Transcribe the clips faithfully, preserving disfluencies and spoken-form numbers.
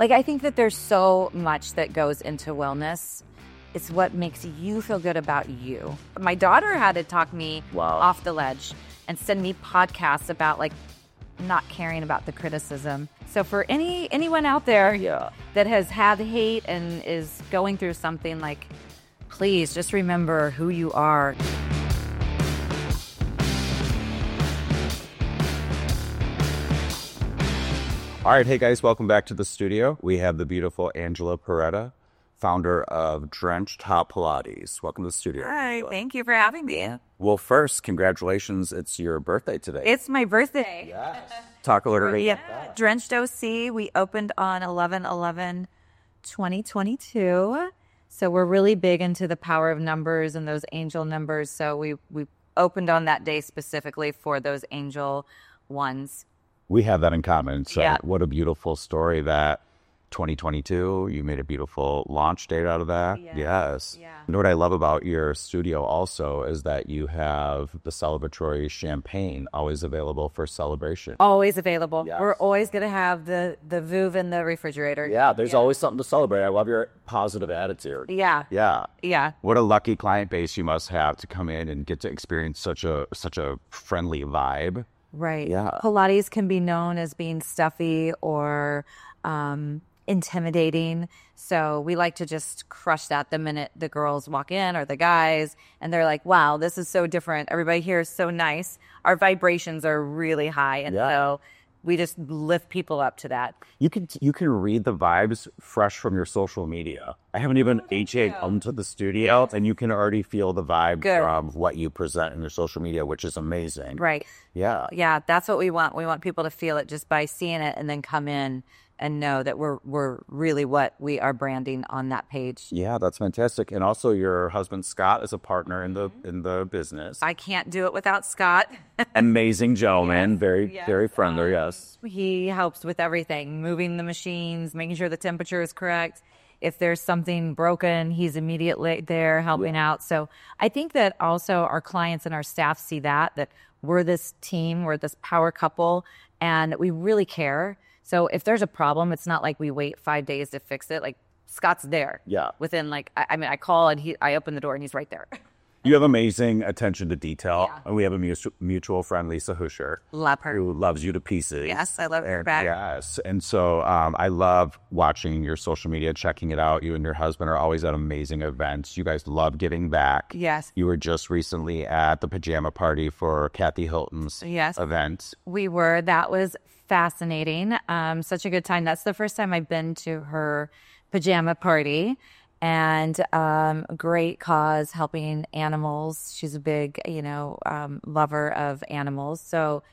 Like, I think that there's so much that goes into wellness. It's what makes you feel good about you. My daughter had to talk me wow. off the ledge and send me podcasts about, like, not caring about the criticism. So for any anyone out there yeah. that has had hate and is going through something, like, please just remember who you are. All right, hey guys, welcome back to the studio. We have the beautiful Angela Peretta, founder of Drenched Hot Pilates. Welcome to the studio. Hi, thank you for having me. Well, first, congratulations. It's your birthday today. It's my birthday. Yes. Talk a little bit yeah. about that. Drenched O C, we opened on eleven eleven twenty twenty-two. So we're really big into the power of numbers and those angel numbers. So we, we opened on that day specifically for those angel ones. We have that in common. So yeah. What a beautiful story that twenty twenty-two, you made a beautiful launch date out of that. Yeah. Yes. Yeah. You know what I love about your studio also is that you have the celebratory champagne always available for celebration. Always available. Yes. We're always going to have the, the Vouv in the refrigerator. Yeah, there's yeah. always something to celebrate. I love your positive attitude. Yeah. Yeah. Yeah. What a lucky client base you must have to come in and get to experience such a such a friendly vibe. Right. Yeah. Pilates can be known as being stuffy or um, intimidating. So we like to just crush that the minute the girls walk in or the guys, and they're like, wow, this is so different. Everybody here is so nice. Our vibrations are really high. And yeah. so we just lift people up to that. You can you can read the vibes fresh from your social media. I haven't even oh, H A come to the studio, and you can already feel the vibe Good. from what you present in your social media, which is amazing. Right. Yeah. Yeah, that's what we want. We want people to feel it just by seeing it and then come in and know that we're we're really what we are branding on that page. Yeah, that's fantastic. And also your husband Scott is a partner in the in the business. I can't do it without Scott. Amazing gentleman, yes, very yes. very friendly, yes. He helps with everything, moving the machines, making sure the temperature is correct. If there's something broken, he's immediately there helping yeah. out. So I think that also our clients and our staff see that, that we're this team, we're this power couple, and we really care. So if there's a problem, it's not like we wait five days to fix it. Like, Scott's there. Yeah. Within, like, I, I mean, I call and he, I open the door and he's right there. You have amazing attention to detail. Yeah. And we have a mutual, mutual friend, Lisa Husher. Love her. Who loves you to pieces. Yes, I love her back. Yes. And so um, I love watching your social media, checking it out. You and your husband are always at amazing events. You guys love giving back. Yes. You were just recently at the pajama party for Kathy Hilton's yes. event. We were. That was fascinating. Um, such a good time. That's the first time I've been to her pajama party. And um, great cause, helping animals. She's a big, you know, um, lover of animals. So,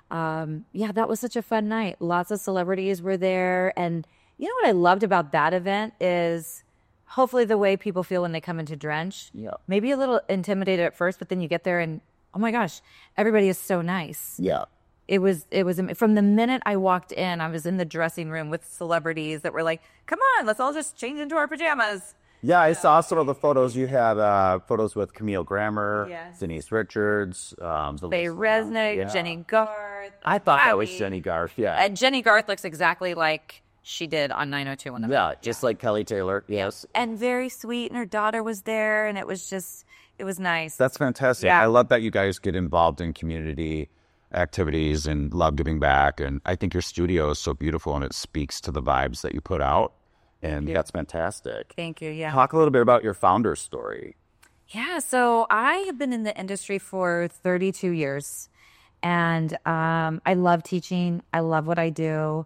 um, yeah, that was such a fun night. Lots of celebrities were there. And you know what I loved about that event is hopefully the way people feel when they come into Drench. Yeah. Maybe a little intimidated at first, but then you get there and, oh my gosh, everybody is so nice. Yeah. It was, it was, from the minute I walked in, I was in the dressing room with celebrities that were like, come on, let's all just change into our pajamas. Yeah, I saw some of the photos. You had uh, photos with Camille Grammer, yes. Denise Richards, um, Faye Resnick, yeah. Jenny Garth. I thought Abby. that was Jenny Garth, yeah. And Jenny Garth looks exactly like she did on nine oh two one oh. Yeah, just like Kelly Taylor, yes. And very sweet, and her daughter was there, and it was just, it was nice. That's fantastic. Yeah. I love that you guys get involved in community activities and love giving back. And I think your studio is so beautiful, and it speaks to the vibes that you put out. And that's fantastic. Thank you, yeah. Talk a little bit about your founder's story. Yeah, so I have been in the industry for thirty-two years. And um, I love teaching. I love what I do.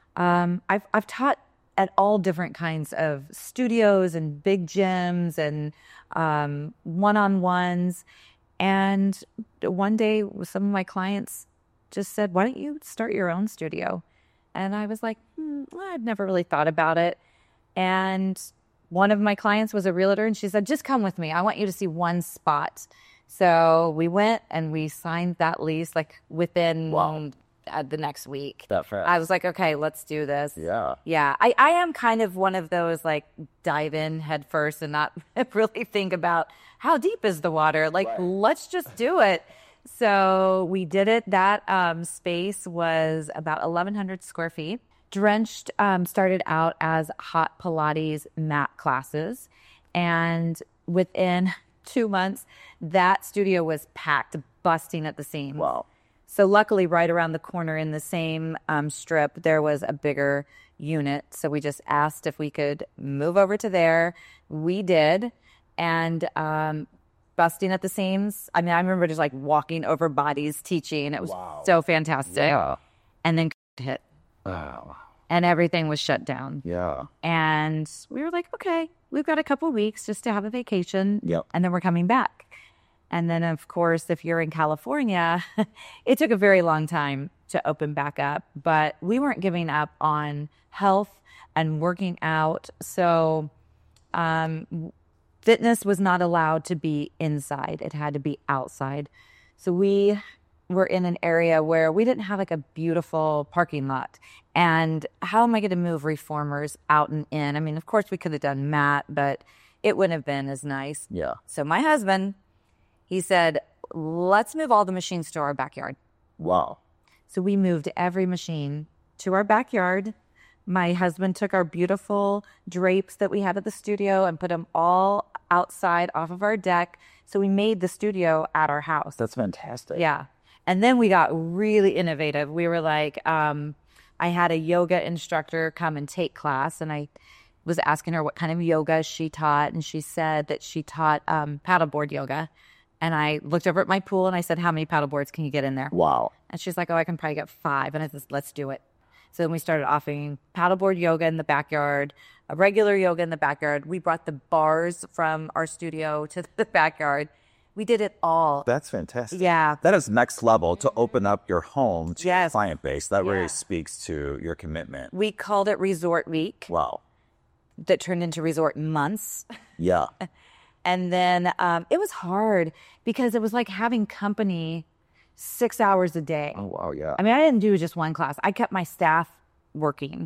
Um, I've, I've taught at all different kinds of studios and big gyms and um, one-on-ones. And one day, some of my clients just said, why don't you start your own studio? And I was like, hmm, well, I've never really thought about it. And one of my clients was a realtor, and she said, just come with me. I want you to see one spot. So we went and we signed that lease like within wow. uh, the next week. That fast. I was like, okay, let's do this. Yeah. Yeah. I, I am kind of one of those like dive in head first and not really think about how deep is the water. Like, right. let's just do it. So we did it. That um, space was about eleven hundred square feet. Drenched um, started out as hot Pilates mat classes. And within two months, that studio was packed, busting at the seams. Wow. So luckily, right around the corner in the same um, strip, there was a bigger unit. So we just asked if we could move over to there. We did. And um, busting at the seams. I mean, I remember just like walking over bodies teaching. It was Wow. so fantastic. Yeah. And then hit. Wow. And everything was shut down. Yeah. And we were like, okay, we've got a couple weeks just to have a vacation. Yep. And then we're coming back. And then, of course, if you're in California, it took a very long time to open back up. But we weren't giving up on health and working out. So um, fitness was not allowed to be inside. It had to be outside. So we were in an area where we didn't have like a beautiful parking lot. And how am I going to move reformers out and in? I mean, of course, we could have done mat, but it wouldn't have been as nice. Yeah. So my husband, he said, let's move all the machines to our backyard. Wow. So we moved every machine to our backyard. My husband took our beautiful drapes that we had at the studio and put them all outside off of our deck. So we made the studio at our house. That's fantastic. Yeah. And then we got really innovative. We were like, um, I had a yoga instructor come and take class, and I was asking her what kind of yoga she taught. And she said that she taught um, paddleboard yoga. And I looked over at my pool and I said, how many paddle boards can you get in there? Wow. And she's like, oh, I can probably get five. And I said, let's do it. So then we started offering paddleboard yoga in the backyard, a regular yoga in the backyard. We brought the bars from our studio to the backyard. We did it all. That's fantastic. Yeah. That is next level to open up your home to your Yes. client base. That Yeah. really speaks to your commitment. We called it Resort Week. Wow. That turned into Resort Months. Yeah. And then um, it was hard because it was like having company six hours a day. Oh, wow. Yeah. I mean, I didn't do just one class. I kept my staff working.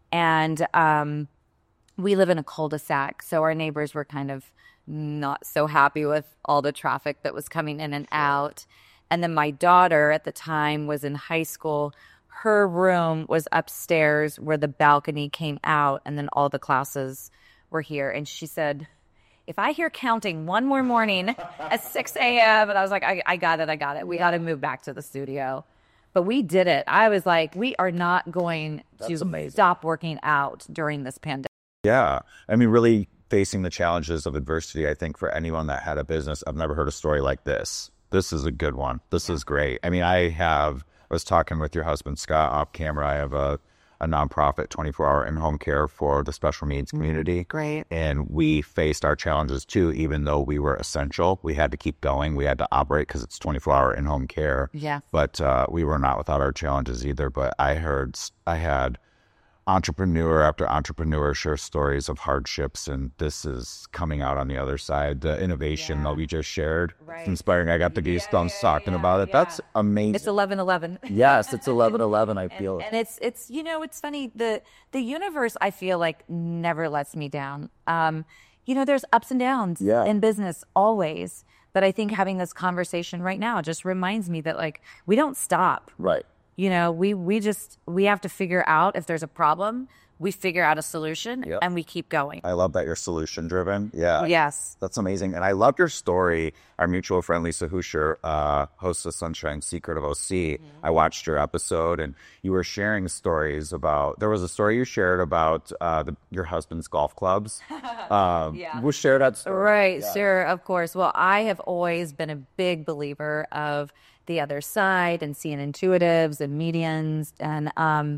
And um, we live in a cul-de-sac, so our neighbors were kind of not so happy with all the traffic that was coming in and out. And then my daughter at the time was in high school. Her room was upstairs where the balcony came out, and then all the classes were here. And she said, if I hear counting one more morning at six a.m., and I was like, I, I got it, I got it. We got to move back to the studio. But we did it. I was like, we are not going That's to amazing. stop working out during this pandemic. Yeah. I mean, really facing the challenges of adversity, I think for anyone that had a business, I've never heard a story like this. This is a good one. This is great. I mean, I have, I was talking with your husband, Scott, off camera. I have a, a nonprofit twenty-four hour in-home care for the special needs community. Great. And we faced our challenges too, even though we were essential. We had to keep going. We had to operate because it's twenty-four hour in-home care. Yeah. But uh, we were not without our challenges either. But I heard, I had entrepreneur after entrepreneur share stories of hardships, and this is coming out on the other side. The innovation Yeah. that we just shared, Right. it's inspiring. I got the Yeah, goosebumps yeah, talking yeah, about it. yeah. That's amazing. It's eleven eleven. Yes, it's eleven eleven. I feel And it's it's you know it's funny, the the universe, I feel like, never lets me down. Um, you know, there's ups and downs Yeah. in business always, but I think having this conversation right now just reminds me that, like, we don't stop. right. You know, we we just we have to figure out if there's a problem. We figure out a solution, Yep. and we keep going. I love that you're solution driven. Yeah. Yes. That's amazing. And I loved your story. Our mutual friend, Lisa Huscher, uh, hosts of Sunshine Secret of O C. Mm-hmm. I watched your episode, and you were sharing stories about, there was a story you shared about uh, the, your husband's golf clubs. Um, Yeah. We'll share that story. Right, Yeah. sure, of course. Well, I have always been a big believer of the other side and seeing intuitives and medians. And um,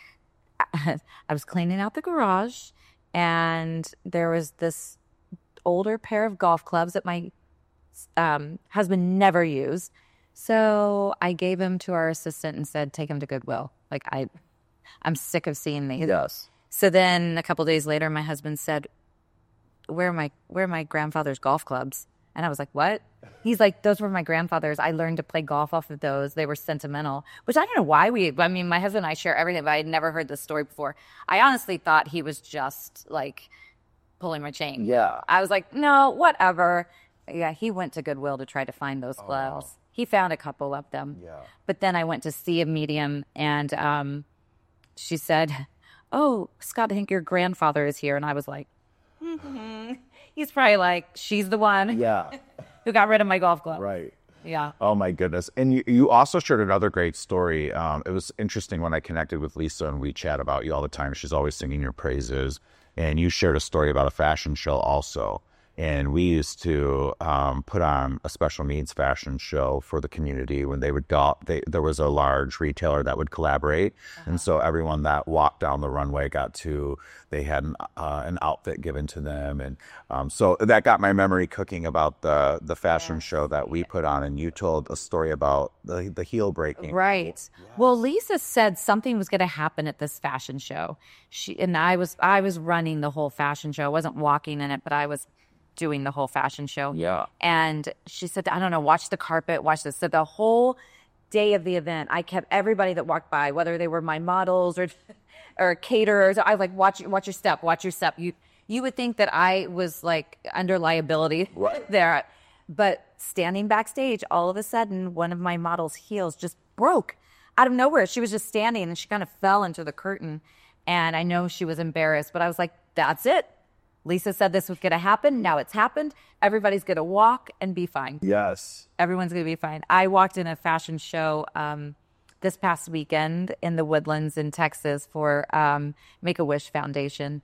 I was cleaning out the garage, and there was this older pair of golf clubs that my um, husband never used. So I gave him to our assistant and said, take him to Goodwill. Like, I, I'm sick of seeing these. Yes. So then a couple days later, my husband said, where are my where are my grandfather's golf clubs? And I was like, what? He's like, those were my grandfather's. I learned to play golf off of those. They were sentimental, which I don't know why we, I mean, my husband and I share everything, but I had never heard this story before. I honestly thought he was just like pulling my chain. Yeah. I was like, no, whatever. Yeah, he went to Goodwill to try to find those clubs. He found a couple of them. Yeah. But then I went to see a medium, and um, she said, oh, Scott, I think your grandfather is here. And I was like, mm-hmm. He's probably like, she's the one Yeah. who got rid of my golf club. Right. Yeah. Oh my goodness. And you, you also shared another great story. Um, it was interesting when I connected with Lisa and we chat about you all the time. She's always singing your praises. And you shared a story about a fashion show also. And we used to um, put on a special needs fashion show for the community when they would go. They, there was a large retailer that would collaborate, uh-huh. and so everyone that walked down the runway got to. They had an, uh, an outfit given to them, and um, so that got my memory cooking about the the fashion yes. show that we put on. And you told a story about the the heel breaking. Right. Yes. Well, Lisa said something was going to happen at this fashion show. She and I was I was running the whole fashion show. I wasn't walking in it, but I was doing the whole fashion show. Yeah. And she said, I don't know, watch the carpet, watch this. So the whole day of the event, I kept everybody that walked by, whether they were my models or or caterers, I was like, watch watch your step, watch your step. You you would think that I was like under liability right. there. But standing backstage, all of a sudden, one of my models' heels just broke out of nowhere. She was just standing and she kind of fell into the curtain. And I know she was embarrassed, but I was like, that's it. Lisa said this was going to happen. Now it's happened. Everybody's going to walk and be fine. Yes. Everyone's going to be fine. I walked in a fashion show um, this past weekend in the Woodlands in Texas for um, Make-A-Wish Foundation.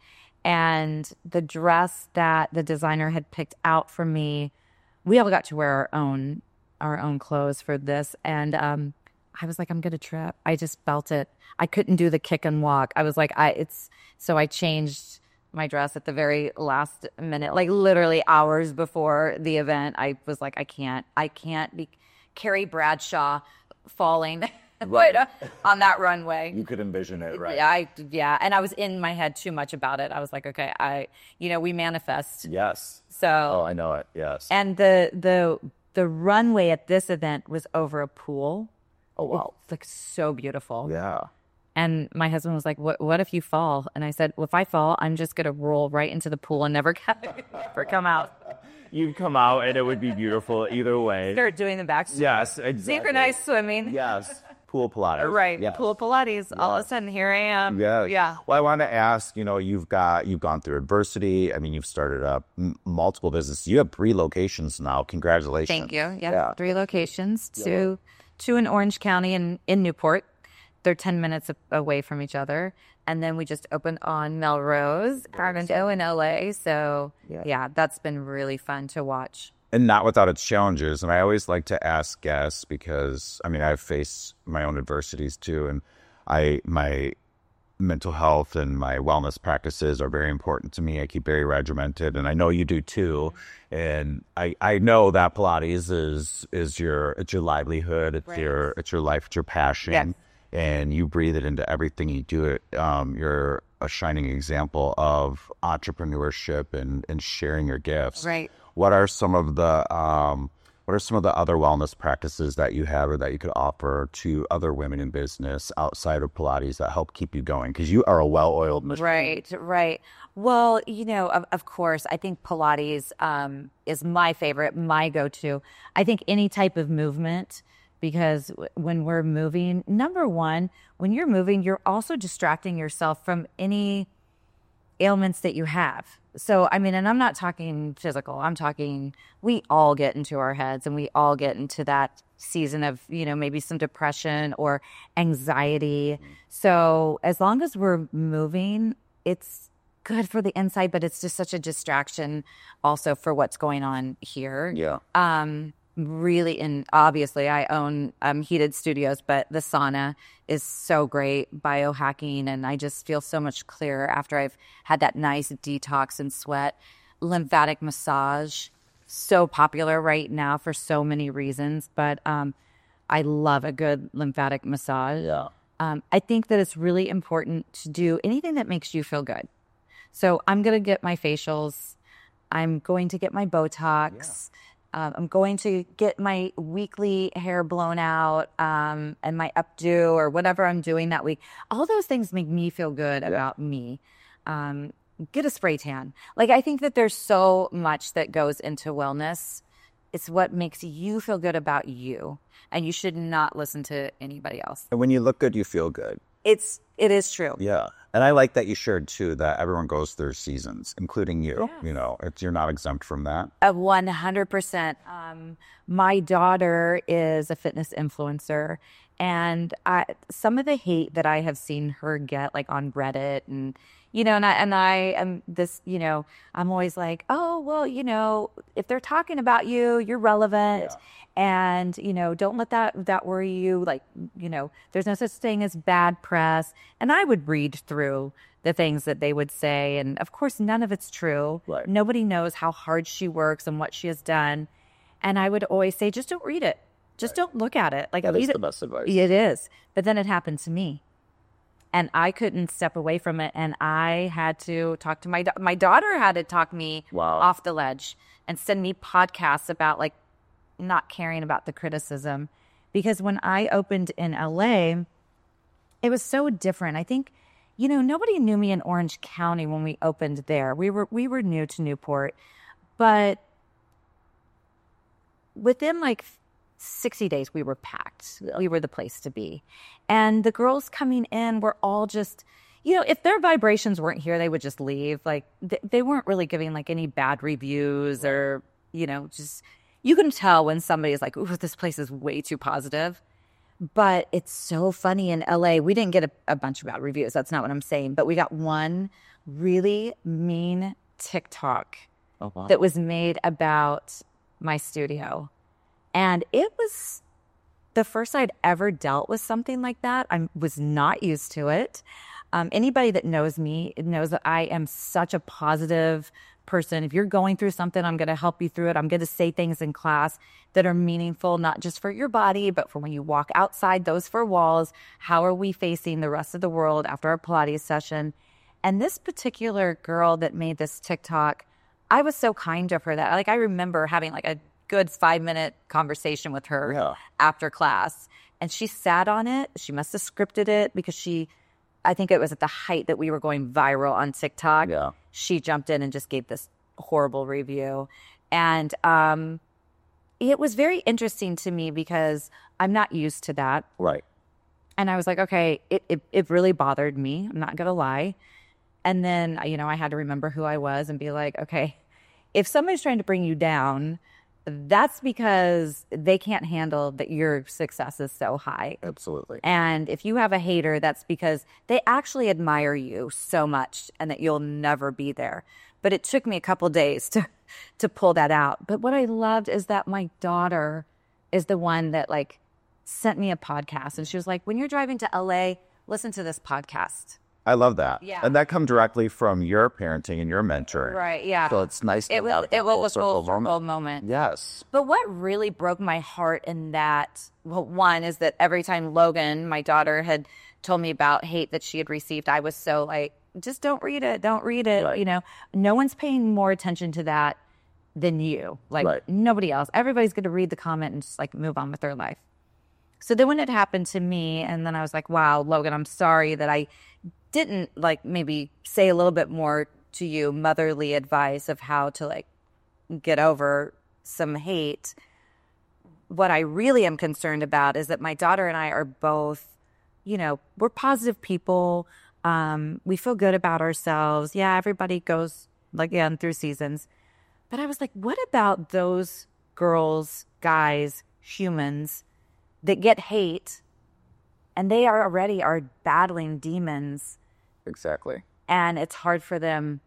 And the dress that the designer had picked out for me, we all got to wear our own our own clothes for this. And um, I was like, I'm going to trip. I just felt it. I couldn't do the kick and walk. I was like, I it's so I changed my dress at the very last minute, like literally hours before the event. I was like, I can't, I can't be Carrie Bradshaw falling right on that runway. You could envision it, right? Yeah, I, yeah. And I was in my head too much about it. I was like, okay, I, you know, we manifest. Yes. So. Oh, I know it. Yes. And the, the, the runway at this event was over a pool. Oh, wow. It's like so beautiful. Yeah. And my husband was like, what What if you fall? And I said, well, if I fall, I'm just going to roll right into the pool and never, never come out. You'd come out and it would be beautiful either way. Start doing the back. Yes, exactly. Synchronized swimming. Yes. Pool Pilates. Right. Yes. Pool Pilates. All of a sudden, here I am. Yeah. Yeah. Well, I want to ask, you know, you've got, you've gone through adversity. I mean, you've started up m- multiple businesses. You have three locations now. Congratulations. Thank you. Yeah. Yeah. Three locations, two, two in Orange County and in Newport. They're ten minutes away from each other. And then we just opened on Melrose, Farmington in L A. So, yeah. yeah, that's been really fun to watch. And not without its challenges. And I always like to ask guests because, I mean, I've faced my own adversities too. And I, my mental health and my wellness practices are very important to me. I keep very regimented, and I know you do too. And I, I know that Pilates is, is your, it's your livelihood. It's right. your, it's your life. It's your passion. Yes. And you breathe it into everything you do. It. Um, you're a shining example of entrepreneurship and, and sharing your gifts. Right. What are some of the um, what are some of the other wellness practices that you have or that you could offer to other women in business outside of Pilates that help keep you going? Because you are a well-oiled machine. Right, right. Well, you know, of, of course, I think Pilates um, is my favorite, my go-to. I think any type of movement, because w- when we're moving, number one, when you're moving, you're also distracting yourself from any ailments that you have. So, I mean, and I'm not talking physical. I'm talking, we all get into our heads and we all get into that season of, you know, maybe some depression or anxiety. Mm-hmm. So as long as we're moving, it's good for the inside, but it's just such a distraction also for what's going on here. Yeah. Um, really, and obviously I own um, heated studios, but the sauna is so great, biohacking, and I just feel so much clearer after I've had that nice detox and sweat. Lymphatic massage, so popular right now for so many reasons, but um, I love a good lymphatic massage. Yeah. Um, I think that it's really important to do anything that makes you feel good. So I'm going to get my facials. I'm going to get my Botox. Yeah. Um, I'm going to get my weekly hair blown out um, and my updo or whatever I'm doing that week. All those things make me feel good yeah. about me. Um, get a spray tan. Like, I think that there's so much that goes into wellness. It's what makes you feel good about you. And you should not listen to anybody else. And when you look good, you feel good. It's, it is true. Yeah. And I like that you shared too that everyone goes through seasons, including you. Yes. You know, it's, you're not exempt from that. A one hundred percent. Um, my daughter is a fitness influencer, and I, some of the hate that I have seen her get, like on Reddit, and you know, and I and I am this, you know, I'm always like, oh well, you know, if they're talking about you, you're relevant. Yeah. And, you know, don't let that that worry you. Like, you know, there's no such thing as bad press. And I would read through the things that they would say. And of course, none of it's true. Right. Nobody knows how hard she works and what she has done. And I would always say, just don't read it. Just don't look at it. Like, That read is it. the best advice. It is. But then it happened to me. And I couldn't step away from it. And I had to talk to my da- my daughter had to talk me Wow. off the ledge and send me podcasts about like not caring about the criticism. Because when I opened in L A, it was so different. I think, you know, nobody knew me in Orange County when we opened there. We were we were new to Newport. But within like sixty days, we were packed. We were the place to be. And the girls coming in were all just, you know, if their vibrations weren't here, they would just leave. Like, th- they weren't really giving like any bad reviews or, you know, just, you can tell when somebody is like, ooh, this place is way too positive. But it's so funny in L A. We didn't get a, a bunch of bad reviews. That's not what I'm saying. But we got one really mean TikTok Oh, wow. that was made about my studio. And it was the first I'd ever dealt with something like that. I was not used to it. Um, anybody that knows me knows that I am such a positive person. If you're going through something, I'm going to help you through it. I'm going to say things in class that are meaningful, not just for your body, but for when you walk outside those four walls. How are we facing the rest of the world after our Pilates session? And this particular girl that made this TikTok, I was so kind to her that like I remember having like a good five minute conversation with her Yeah. after class. And she sat on it. She must have scripted it because she, I think it was at the height that we were going viral on TikTok. Yeah. She jumped in and just gave this horrible review. And um, it was very interesting to me because I'm not used to that. Right. And I was like, okay, it, it, it really bothered me. I'm not going to lie. And then, you know, I had to remember who I was and be like, okay, if somebody's trying to bring you down, that's because they can't handle that your success is so high. Absolutely. And if you have a hater, that's because they actually admire you so much and that you'll never be there. But it took me a couple days to to pull that out. But what I loved is that my daughter is the one that like sent me a podcast. And she was like, when you're driving to L A, listen to this podcast. I love that. Yeah. And that come directly from your parenting and your mentoring. Right, yeah. So it's nice to It was have it that was full a circle full circle moment. moment. Yes. But what really broke my heart in that, well, one is that every time Logan, my daughter, had told me about hate that she had received, I was so like, just don't read it, don't read it. Right. You know, no one's paying more attention to that than you. Like Right. nobody else. Everybody's going to read the comment and just like move on with their life. So then when it happened to me, and then I was like, wow, Logan, I'm sorry that I didn't like maybe say a little bit more to you motherly advice of how to like get over some hate. What I really am concerned about is that my daughter and I are both, you know, we're positive people. Um, we feel good about ourselves. Yeah, everybody goes like again through seasons. But I was like, what about those girls, guys, humans that get hate and they are already are battling demons Exactly. and it's hard for them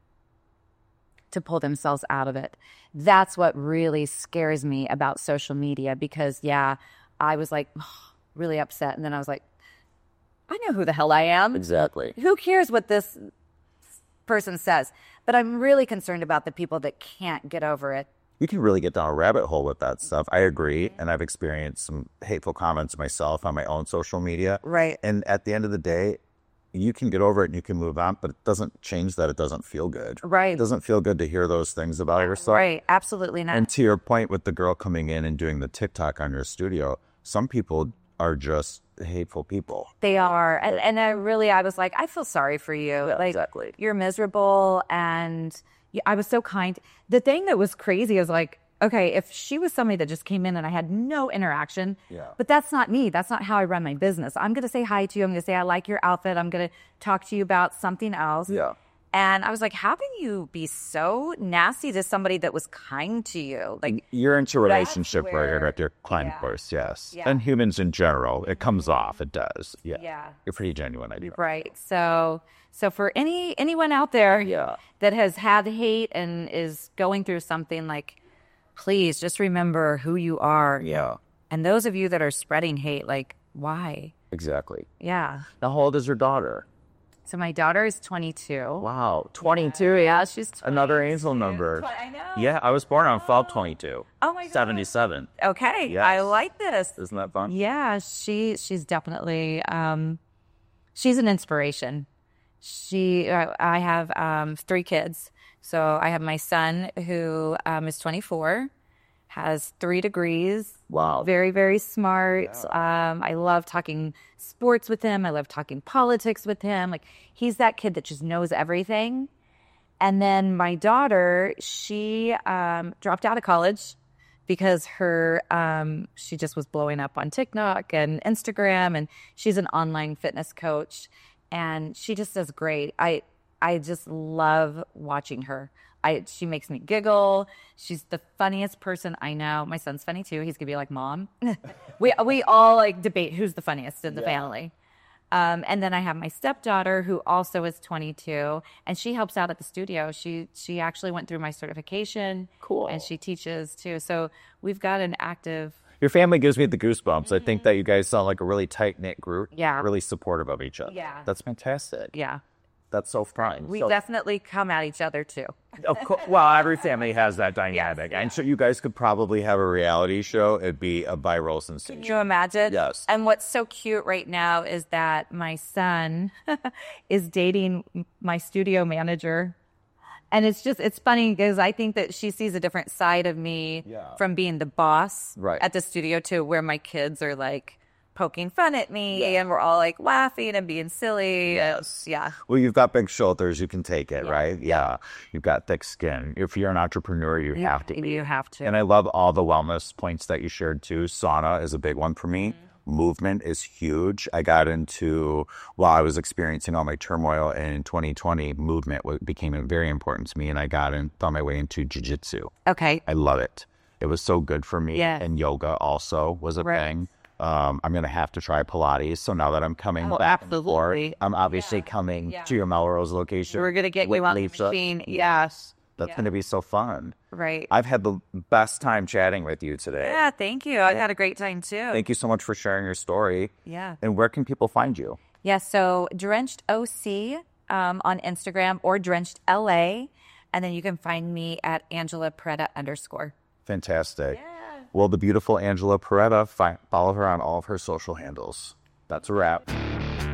to pull themselves out of it. That's what really scares me about social media because, yeah, I was like really upset. And then I was like, I know who the hell I am. Exactly. Who cares what this person says? But I'm really concerned about the people that can't get over it. You can really get down a rabbit hole with that stuff. I agree. And I've experienced some hateful comments myself on my own social media. Right. And at the end of the day, you can get over it and you can move on, but it doesn't change that it doesn't feel good. Right. It doesn't feel good to hear those things about yourself. Right. Absolutely not. And to your point with the girl coming in and doing the TikTok on your studio, some people are just hateful people. They are. And, and I really, I was like, I feel sorry for you. Yeah, like, exactly. You're miserable. And you- I was so kind. The thing that was crazy is like, okay, if she was somebody that just came in and I had no interaction, Yeah. but that's not me. That's not how I run my business. I'm going to say hi to you. I'm going to say, I like your outfit. I'm going to talk to you about something else. Yeah. And I was like, how can you be so nasty to somebody that was kind to you? Like, You're into relationship That's right where- with your client, yeah. of course, yes. Yeah. And humans in general, it comes off. It does. Yeah. Yeah. You're pretty genuine, I do. right. So, so for any anyone out there Yeah. that has had hate and is going through something, like, please just remember who you are. Yeah. And those of you that are spreading hate, like, why? Exactly. Yeah. Now, how old is your daughter? So my daughter is twenty-two. Wow. twenty-two. Yeah, she's Another twenty-two. angel number. Tw- I know. Yeah, I was born on twelve twenty-two. Oh my God. seventy-seven. Okay. Yes. I like this. Isn't that fun? Yeah, she she's definitely um, she's an inspiration. She uh, I have um, three kids. So I have my son who um, is twenty-four, has three degrees. Wow. Very, very smart. Um, I love talking sports with him. I love talking politics with him. Like, he's that kid that just knows everything. And then my daughter, she um, dropped out of college because her um, she just was blowing up on TikTok and Instagram, and she's an online fitness coach, and she just does great. I I just love watching her. I she makes me giggle. She's the funniest person I know. My son's funny too. He's gonna be like, Mom. we we all like debate who's the funniest in the family. Um, and then I have my stepdaughter who also is twenty-two, and she helps out at the studio. She she actually went through my certification. Cool. And she teaches too. So we've got an active. Your family gives me the goosebumps. I think that you guys sound like a really tight-knit group. Yeah. Really supportive of each other. Yeah. That's fantastic. Yeah, That's so fun. we So- definitely come at each other too. Of course, well, every family has that dynamic. And so you guys could probably have a reality show. It'd be a viral sensation. Can you imagine? Yes. And what's so cute right now is that my son is dating my studio manager. And it's just, it's funny because I think that she sees a different side of me Yeah. from being the boss Right. at the studio to where my kids are like poking fun at me and we're all like laughing and being silly. Yes. Yeah. Well, you've got big shoulders. You can take it, right? Yeah. You've got thick skin. If you're an entrepreneur, you have to. You have to. And I love all the wellness points that you shared too. Sauna is a big one for me. Mm-hmm. Movement is huge. I got into, while I was experiencing all my turmoil in twenty twenty, movement wa- became very important to me. And I got in, found my way into jiu-jitsu. Okay. I love it. It was so good for me. Yeah. And yoga also was a Right. thing. Um, I'm going to have to try Pilates. So now that I'm coming Oh, back and forth, absolutely. I'm obviously coming Yeah. to your Melrose location. We're going to get with you on the Lisa. machine. Yes. That's Yeah. going to be so fun. Right. I've had the best time chatting with you today. Yeah. Thank you. I had a great time too. Thank you so much for sharing your story. Yeah. And where can people find you? Yeah, so Drenched O C um, on Instagram or Drenched L A. And then you can find me at Angela Peretta underscore. Fantastic. Well, the beautiful Angela Peretta, fi- follow her on all of her social handles. That's a wrap.